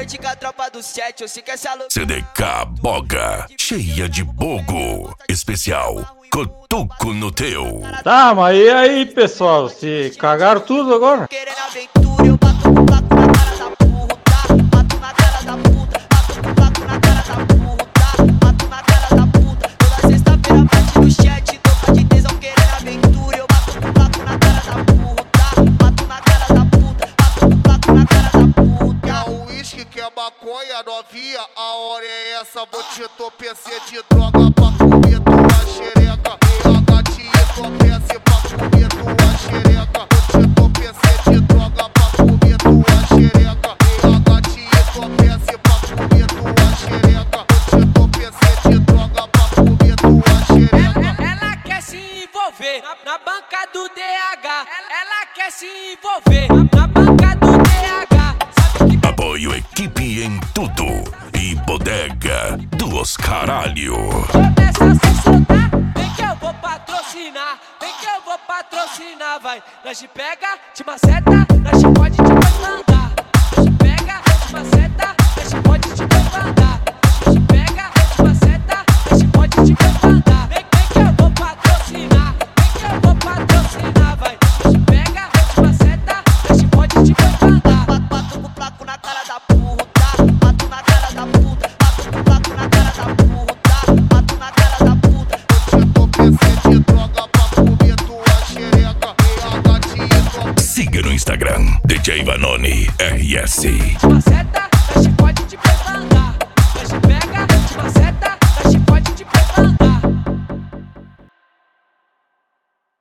noite com a tropa do 7, eu sei que essa louca. CDK Boga, cheia de bogo. Especial, Cotuco no teu. Tá, mas e aí, pessoal? Se cagaram tudo agora? Querendo aventura, eu bato com placo na cara da puta. Bato na cara da puta, bato com placo na cara da puta. Bato na cara da puta, toda sexta-feira bate no chat. Toca de tesão querendo aventura, eu bato com placo na cara da puta. Bato na cara da puta, bato com placo na cara da puta. Quer o uísque, quer maconha, novinha, a hora é essa. Vou te entorpecer de droga pra comer tua xereca. E a gatinha entorpece pra comer tua xereca. Vou te entorpecer de droga pra comer tua xereca. E a gatinha entorpece pra comer tua xereca. Vou te entorpecer de droga pra comer tua xereca. Ela quer se envolver na banca do DH. Ela quer se envolver na banca do DH. Sabe que Apoio equipe em tudo. E bodega dos caralho. começa a se soltar, vem que eu vou patrocinar. Vem que eu vou patrocinar, vai. Nós te pega, te maceta, nós te pode, te vai mandar. Nós te pega, te maceta, nós te pode, te vai mandar. Nós te pega, te maceta, nós te pode, te vai mandar. Vem que eu vou patrocinar, vem que eu vou patrocinar, vai. Nós te pega, te maceta, nós te pode, te vai mandar. Bato com placo na cara da puta. Bato na cara da puta. Bato com placo na cara da puta. Bato na cara da puta. Vou te entorpecer de droga pra comer tua xereca. E a gatinha entorpece. Siga no Instagram, DJ Vanoni RS. Te maceta,